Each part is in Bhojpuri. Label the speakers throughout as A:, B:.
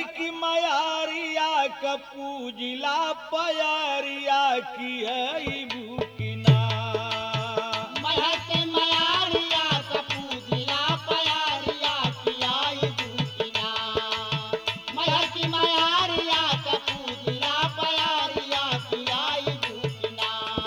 A: की मयारिया क पूजिला पयारिया की आई बुकिना।
B: मैहर के मयारिया क पूजिला पयारिया की आई भूखिना। मैहर की मयारिया क पूजिला पयारिया की आई भूखिना।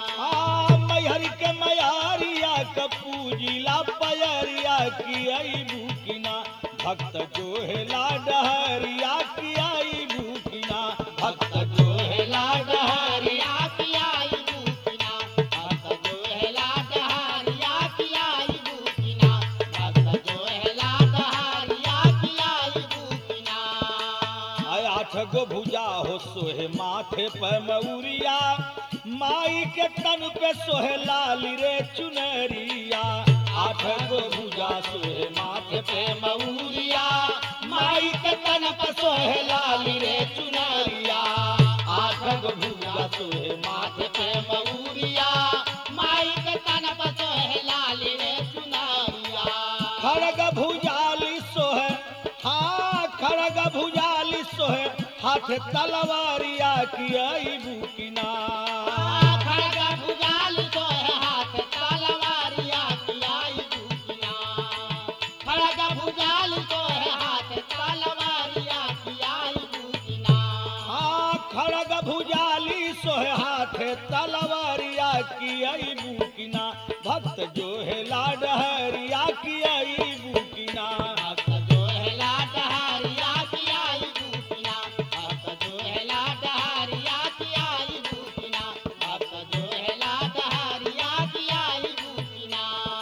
A: मैहर के मयारिया क पूजिला पयरिया की आई भूकिना। भक्त जो है लाडहरिया की आई भूकिना। भक्त जो है
B: लाडहरिया की आई भूखिना। भक्त जो है लाडहरिया की आई भूखिना। भक्त जो है लाडहरिया की आई भूखिना।
A: आय 8 गो भुजा हो सोहे माथे पे मऊरिया। माई के तन पे सोहे लाली रे चुनरिया। 8 गो भुजा सोहे माथे पे मऊरिया। माई के तन पे सोहे लाली रे चुनरिया। 8 गो भुजा सोहे माथे पे मऊरिया।
B: माई के तन पर सोहे लाली रे चुनरिया।
A: खड़ग भुजाली सोहे, हाँ खड़ग भुजाली सोहे हाथ तलवारिया की आई बुकिना।
B: खड़ग भुजाल सोहे हाथ तलवारिया की आई भूखिना। खड़ग भुजाल सोहे हाथ तलवारिया की आई भूखिना।
A: खड़ग भुजाली सोहे हाथ तलवारिया की आई बुकिना। भक्त जो है लाडहरिया की आई बुकिना।
B: भक्त जो है लाडहरिया की आई भूखिना। भक्त जो है लाडहरिया की आई भूखिना। भक्त जो है लाडहरिया की आई भूखिना।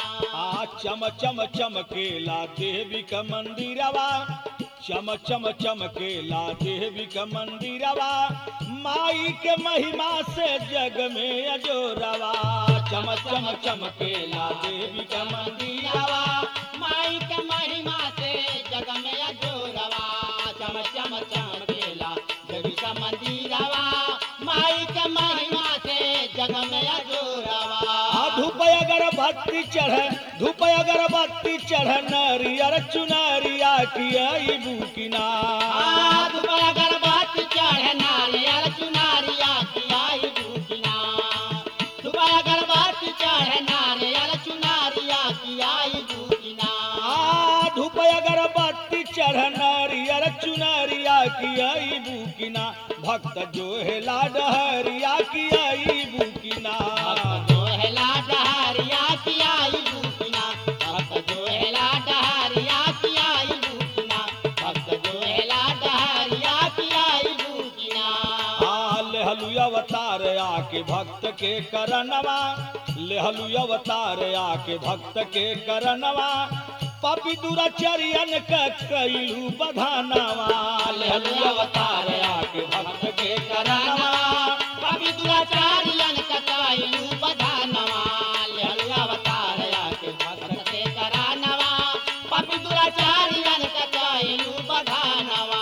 A: चम चम चमकेला देवी का मंदिरवा। चम चम चमकेला देवी का मंदिरवा। माई के महिमा से जग में अजोरवा। चम चम चमकेला देवी का मंदिरवा।
B: माई के महिमा से जग में अजोरवा। चम चम चमकेला देवी का मंदिरवा। माई के महिमा से जग में अजोरवा।
A: धूप अगरबत्ती चढ़े, धूप अगरबत्ती चढ़े नरियर चुनरिया की आई बुकिना।
B: धूप अगरबत्ती चढ़े नारियल चुनरिया की आई भूखिना। धूप अगरबत्ती चढ़े नारियल चुनरिया की आई भूखिना।
A: धूप अगरबत्ती चढ़े नरियर चुनरिया की आई बुकिना। भक्त जो है लाडहरिया की आई बुकिना।
B: जो है लाडहरिया की आई भूखिना। भक्त जो है लाडहरिया की आई भूखिना। भक्त जो है लाडहरिया की आई भूखिना।
A: लेहलु अवतार आके भक्त के करनवा। लेहलु अवतार आके भक्त के करनवा। पापी दुराचरियन का कैलू बधानवा। लेहलु अवतार आके भक्त के करनवा।
B: पापी दुराचारियन का कैलू बधानवा। लेहलु अवतार आके भक्त के करानवा। पापी दुराचारियन का कैलू बधानवा।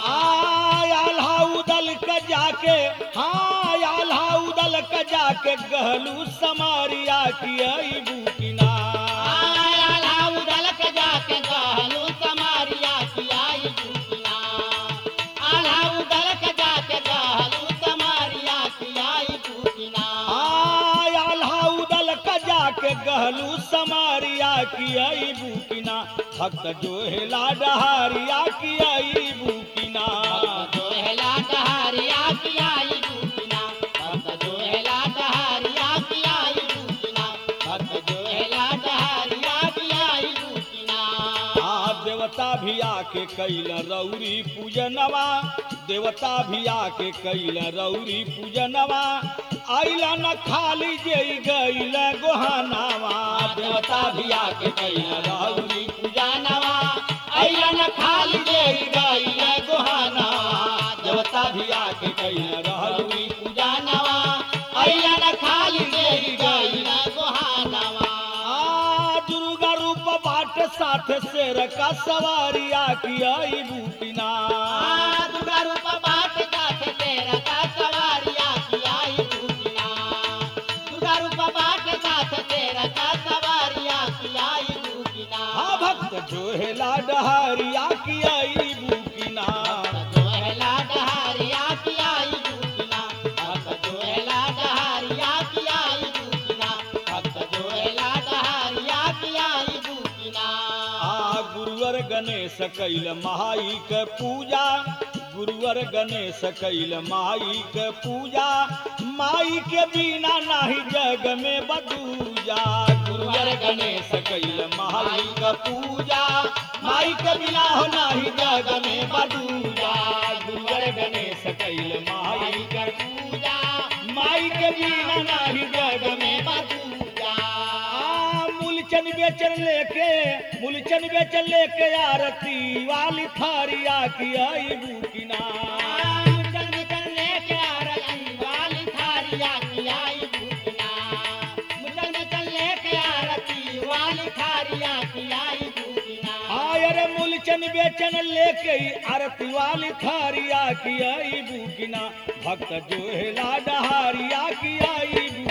A: आल्हा उदल का जाके, हाँ आल्हा उदल का जाके गहलू समारिया की आई बुकिना।
B: आल्हा उदल का जाके गहलू समारिया की आई भूखिना। आल्हा उदल का जाके गहलू समारिया की आई भूखिना।
A: आल्हा उदल का जाके गहलू समारिया की आई बुकिना। भक्त जो है लाडहरिया की आई बुकिना।
B: जो है लाडहरिया की आई भूखिना। भक्त जो है लाडहरिया की आई भूखिना। भक्त जो है लाडहरिया की आई भूखिना।
A: देवता भी आके कैल रौरी पूजनवा। देवता भी आके कैल रौरी पूजनवा। आइला न खाली जई गईल गोहानावा। देवता भी आके कैल रौरी पूजनवा। आइला न खाली जई गईल गोहानावा। देवता भी आके कैल रौरी पूजनवा। आइला न खाली जई गईल
B: गोहानवा।
A: दुर्गा रूप बाट साथ शेर का सवारिया की आई बुकिना।
B: दुर्गा रूप बाट साथ शेर का सवारिया की आई भूखिना। दुर्गा रूप बाट साथ शेर का सवारिया की आई भूखिना।
A: भक्त जो है लाडहरिया की आई बुकिना।
B: जो
A: गणेश कैल माई के पूजा गुरुवर गणेश कैल माई के पूजा माई के बिना नाही जग में बदूजा गुरुवर गणेश कैल माई के पूजा माई के बिना हो नाही जग में बदूजा गुरुवर गणेश कैल माई के पूजा माई के बिना नाही जग में बदूजा मूलचन बेचन लेके आरती वाली थारिया की आई बुकिना मूलचन बेचन लेके आरती वाली थारिया की आई बुकिना भक्त जो है ला डहारिया की आई